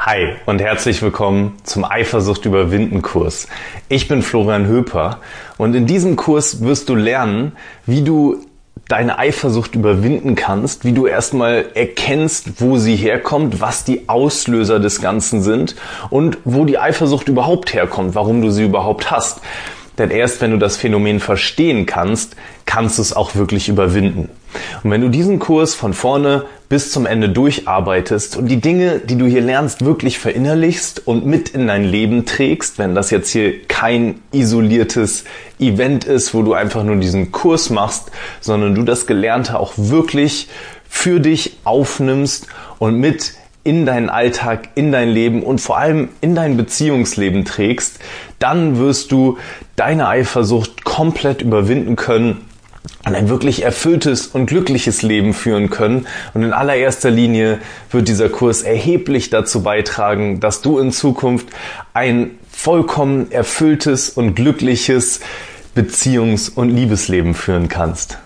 Hi und herzlich willkommen zum Eifersucht überwinden Kurs. Ich bin Florian Höper und in diesem Kurs wirst du lernen, wie du deine Eifersucht überwinden kannst, wie du erstmal erkennst, wo sie herkommt, was die Auslöser des Ganzen sind und wo die Eifersucht überhaupt herkommt, warum du sie überhaupt hast. Denn erst wenn du das Phänomen verstehen kannst, kannst du es auch wirklich überwinden. Und wenn du diesen Kurs von vorne bis zum Ende durcharbeitest und die Dinge, die du hier lernst, wirklich verinnerlichst und mit in dein Leben trägst, wenn das jetzt hier kein isoliertes Event ist, wo du einfach nur diesen Kurs machst, sondern du das Gelernte auch wirklich für dich aufnimmst und mit in deinen Alltag, in dein Leben und vor allem in dein Beziehungsleben trägst, dann wirst du deine Eifersucht komplett überwinden können und ein wirklich erfülltes und glückliches Leben führen können. Und in allererster Linie wird dieser Kurs erheblich dazu beitragen, dass du in Zukunft ein vollkommen erfülltes und glückliches Beziehungs- und Liebesleben führen kannst.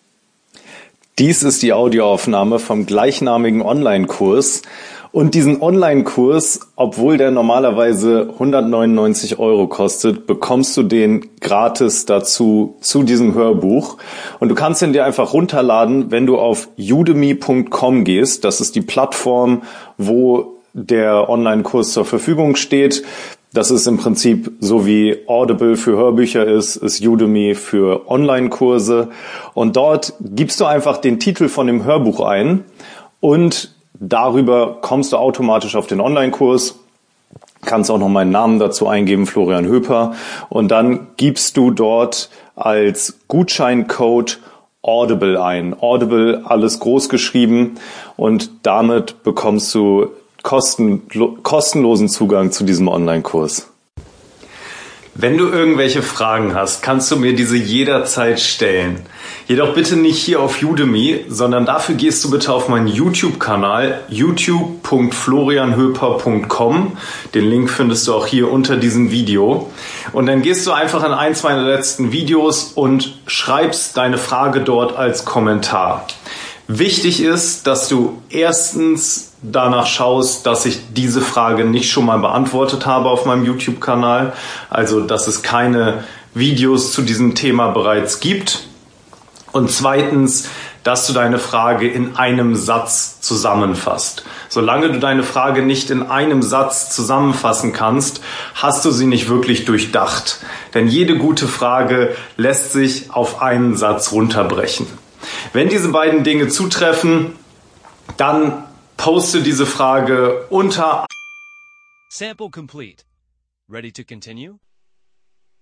Dies ist die Audioaufnahme vom gleichnamigen Online-Kurs. Und diesen Online-Kurs, obwohl der normalerweise 199 € kostet, bekommst du den gratis dazu zu diesem Hörbuch. Und du kannst ihn dir einfach runterladen, wenn du auf udemy.com gehst. Das ist die Plattform, wo der Online-Kurs zur Verfügung steht. Das ist im Prinzip so wie Audible für Hörbücher ist Udemy für Online-Kurse. Und dort gibst du einfach den Titel von dem Hörbuch ein und darüber kommst du automatisch auf den Online-Kurs. Kannst auch noch meinen Namen dazu eingeben, Florian Höper. Und dann gibst du dort als Gutscheincode Audible ein. Audible, alles groß geschrieben. Und damit bekommst du kostenlosen Zugang zu diesem Online-Kurs. Wenn du irgendwelche Fragen hast, kannst du mir diese jederzeit stellen. Jedoch bitte nicht hier auf Udemy, sondern dafür gehst du bitte auf meinen YouTube-Kanal youtube.florianhöper.com. Den Link findest du auch hier unter diesem Video. Und dann gehst du einfach in eins meiner letzten Videos und schreibst deine Frage dort als Kommentar. Wichtig ist, dass du erstens danach schaust, dass ich diese Frage nicht schon mal beantwortet habe auf meinem YouTube-Kanal. Also, dass es keine Videos zu diesem Thema bereits gibt. Und zweitens, dass du deine Frage in einem Satz zusammenfasst. Solange du deine Frage nicht in einem Satz zusammenfassen kannst, hast du sie nicht wirklich durchdacht. Denn jede gute Frage lässt sich auf einen Satz runterbrechen. Wenn diese beiden Dinge zutreffen, dann poste diese Frage unter Sample complete. Ready to continue?